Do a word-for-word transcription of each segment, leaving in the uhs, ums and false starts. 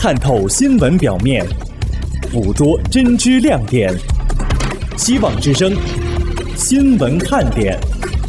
探透新闻表面，捕捉真知亮点。希望之声新闻看点。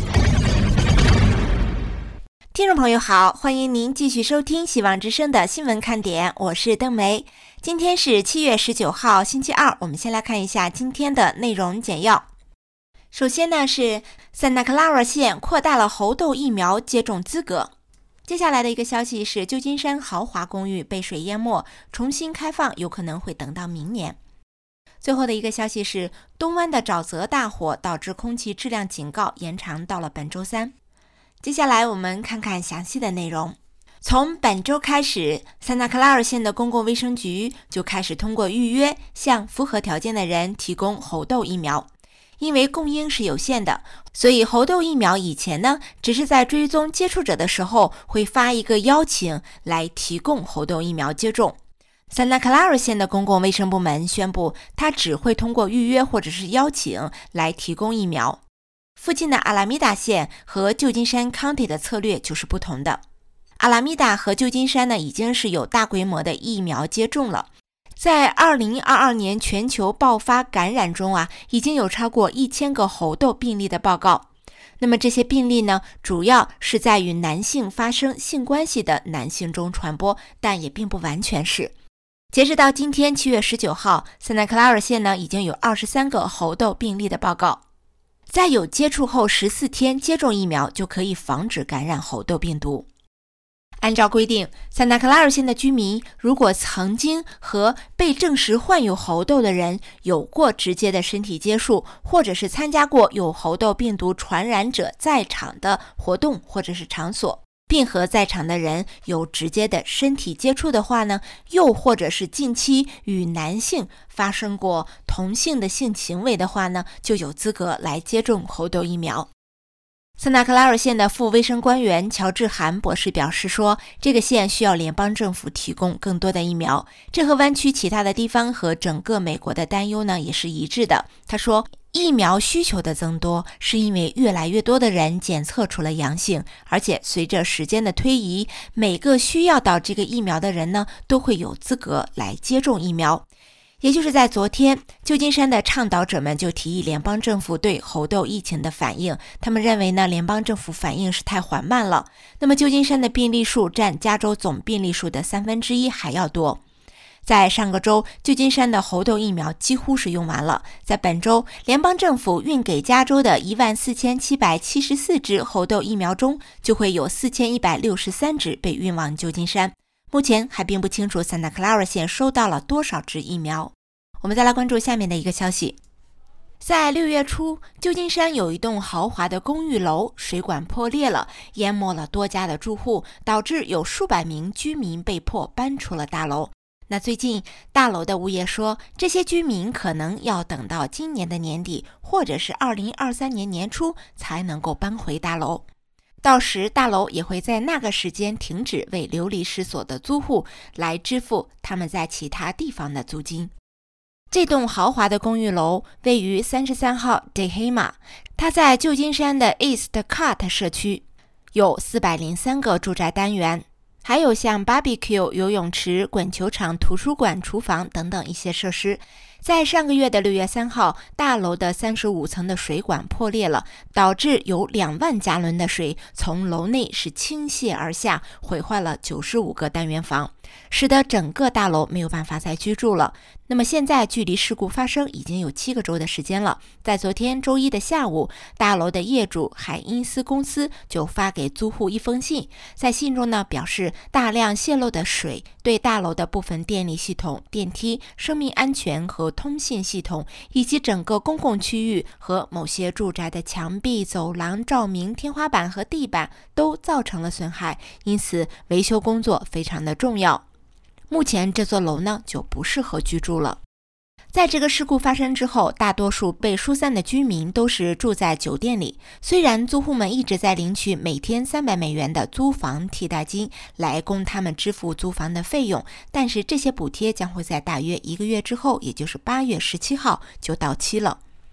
听众朋友好，欢迎您继续收听希望之声的新闻看点，我是邓梅。今天是七月十九号星期二，我们先来看一下今天的内容简要。首先呢是 Santa Clara 县扩大了猴痘疫苗接种资格。接下来的一个消息是旧金山豪华公寓被水淹没，重新开放有可能会等到明年。最后的一个消息是东湾的沼泽大火导致空气质量警告延长到了本周三。接下来我们看看详细的内容。从本周开始 Santa Clara 县的公共卫生局就开始通过预约向符合条件的人提供猴痘疫苗。因为供应是有限的，所以猴痘疫苗以前呢，只是在追踪接触者的时候会发一个邀请来提供猴痘疫苗接种。Santa Clara 县的公共卫生部门宣布，它只会通过预约或者是邀请来提供疫苗。附近的阿拉米达县和旧金山 County 的策略就是不同的。阿拉米达和旧金山呢，已经是有大规模的疫苗接种了。在二零二二年全球爆发感染中啊，已经有超过一千个猴痘病例的报告。那么这些病例呢，主要是在与男性发生性关系的男性中传播，但也并不完全是。截止到今天七月十九号 Santa Clara 县呢，已经有二十三个猴痘病例的报告。在有接触后十四天接种疫苗，就可以防止感染猴痘病毒。按照规定 Santa Clara 县的居民如果曾经和被证实患有猴痘的人有过直接的身体接触，或者是参加过有猴痘病毒传染者在场的活动或者是场所，并和在场的人有直接的身体接触的话呢，又或者是近期与男性发生过同性的性行为的话呢，就有资格来接种猴痘疫苗。Santa Clara 县的副卫生官员乔治韩博士表示说，这个县需要联邦政府提供更多的疫苗，这和湾区其他的地方和整个美国的担忧呢也是一致的。他说，疫苗需求的增多是因为越来越多的人检测出了阳性，而且随着时间的推移，每个需要到这个疫苗的人呢都会有资格来接种疫苗。也就是在昨天，旧金山的倡导者们就提议联邦政府对猴痘疫情的反应。他们认为呢，联邦政府反应是太缓慢了。那么旧金山的病例数占加州总病例数的三分之一还要多。在上个周，旧金山的猴痘疫苗几乎是用完了。在本周，联邦政府运给加州的一万四千七百七十四支猴痘疫苗中，就会有四千一百六十三支被运往旧金山。目前还并不清楚 Santa Clara 县收到了多少支疫苗。我们再来关注下面的一个消息。在六月初，旧金山有一栋豪华的公寓楼水管破裂了，淹没了多家的住户，导致有数百名居民被迫搬出了大楼。那最近大楼的物业说，这些居民可能要等到今年的年底，或者是二零二三年年初才能够搬回大楼。到时大楼也会在那个时间停止为流离失所的租户来支付他们在其他地方的租金。这栋豪华的公寓楼位于三十三号 Dehema， 它在旧金山的 East Cut 社区，有四百零三个住宅单元，还有像 barbecue 游泳池、滚球场、图书馆、厨房等等一些设施。在上个月的六月三号，大楼的三十五层的水管破裂了，导致有两万加仑的水从楼内是倾泻而下，毁坏了九十五个单元房，使得整个大楼没有办法再居住了。那么现在距离事故发生已经有七个周的时间了。在昨天周一的下午，大楼的业主海因斯公司就发给租户一封信，在信中呢表示，大量泄漏的水对大楼的部分电力系统、电梯、生命安全和通信系统，以及整个公共区域和某些住宅的墙壁、走廊、照明、天花板和地板都造成了损害，因此维修工作非常的重要。目前这座楼呢就不适合居住了。在这个事故发生之后，大多数被疏散的居民都是住在酒店里。虽然租户们一直在领取每天三百美元的租房替代金来供他们支付租房的费用，但是这些补贴将会在大约一个月之后，也就是八月十七号就到期了。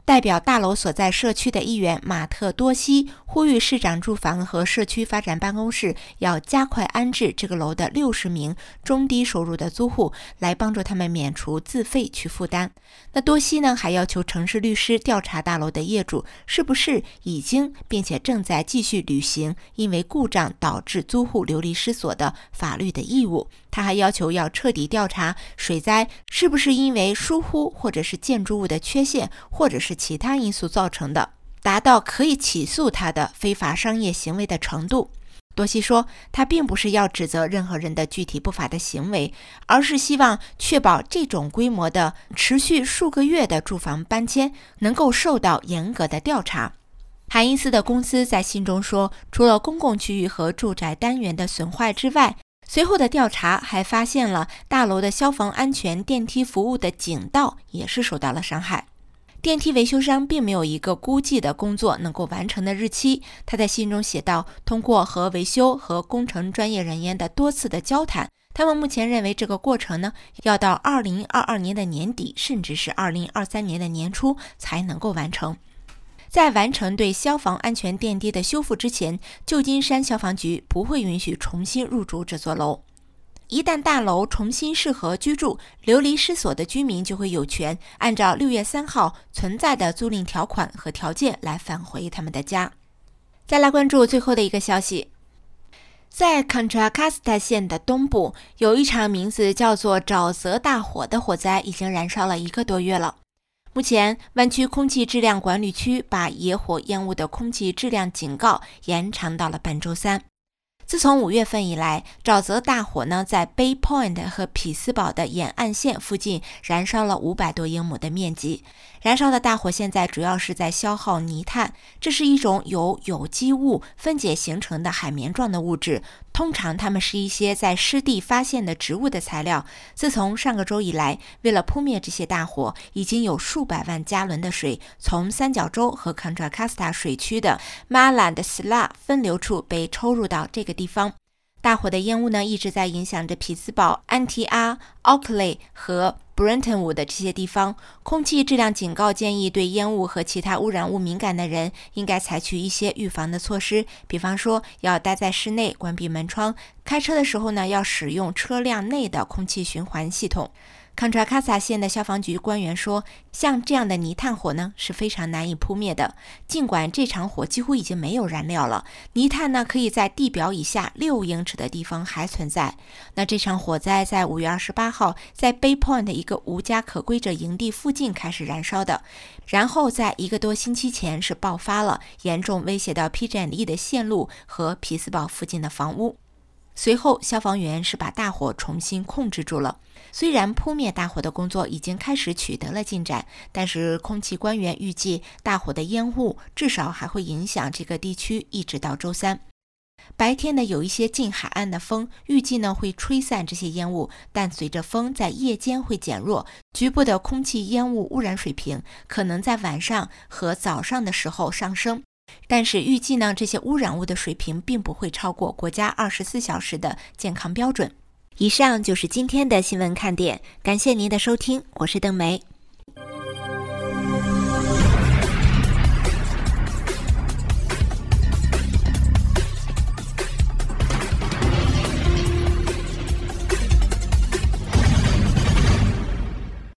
代表大楼所在社区的议员马特多西呼吁市长住房和社区发展办公室要加快安置这个楼的六十名中低收入的租户，来帮助他们免除自费去负担。那多西呢，还要求城市律师调查大楼的业主是不是已经并且正在继续履行因为故障导致租户流离失所的法律的义务。他还要求要彻底调查水灾是不是因为疏忽或者是建筑物的缺陷或者是其他因素造成的，达到可以起诉他的非法商业行为的程度。多西说，他并不是要指责任何人的具体不法的行为，而是希望确保这种规模的持续数个月的住房搬迁能够受到严格的调查。海因斯的公司在信中说，除了公共区域和住宅单元的损坏之外，随后的调查还发现了大楼的消防安全电梯服务的井道也是受到了伤害。电梯维修商并没有一个估计的工作能够完成的日期。他在信中写道，通过和维修和工程专业人员的多次的交谈，他们目前认为这个过程呢，要到二零二二年的年底，甚至是二零二三年的年初才能够完成。在完成对消防安全电梯的修复之前，旧金山消防局不会允许重新入住这座楼。一旦大楼重新适合居住，流离失所的居民就会有权按照六月三号存在的租赁条款和条件来返回他们的家。再来关注最后的一个消息，在 Contra Costa 县的东部，有一场名字叫做沼泽大火的火灾已经燃烧了一个多月了。目前，湾区空气质量管理区把野火烟雾的空气质量警告延长到了本周三。自从五月份以来，沼泽大火呢在 Bay Point 和匹兹堡的沿岸线附近燃烧了五百多英亩的面积。燃烧的大火现在主要是在消耗泥炭，这是一种由有机物分解形成的海绵状的物质，通常它们是一些在湿地发现的植物的材料。自从上个周以来，为了扑灭这些大火，已经有数百万加仑的水从三角洲和 Contra Costa 水区的 Marland Sla 分流处被抽入到这个地方。大火的烟雾呢，一直在影响着匹兹堡、安提阿、奥克雷和 Brentwood 的这些地方。空气质量警告建议对烟雾和其他污染物敏感的人应该采取一些预防的措施，比方说要待在室内，关闭门窗，开车的时候呢，要使用车辆内的空气循环系统。Contra Costa 县的消防局官员说，像这样的泥炭火呢是非常难以扑灭的，尽管这场火几乎已经没有燃料了，泥炭呢可以在地表以下六英尺的地方还存在。那这场火灾在五月二十八号在 Bay Point 的一个无家可归者营地附近开始燃烧的，然后在一个多星期前是爆发了，严重威胁到 P G and E 的线路和匹兹堡附近的房屋。随后消防员是把大火重新控制住了。虽然扑灭大火的工作已经开始取得了进展，但是空气官员预计大火的烟雾至少还会影响这个地区一直到周三。白天呢，有一些近海岸的风，预计呢会吹散这些烟雾，但随着风在夜间会减弱，局部的空气烟雾污染水平可能在晚上和早上的时候上升。但是预计呢，这些污染物的水平并不会超过国家二十四小时的健康标准。以上就是今天的新闻看点，感谢您的收听，我是邓梅。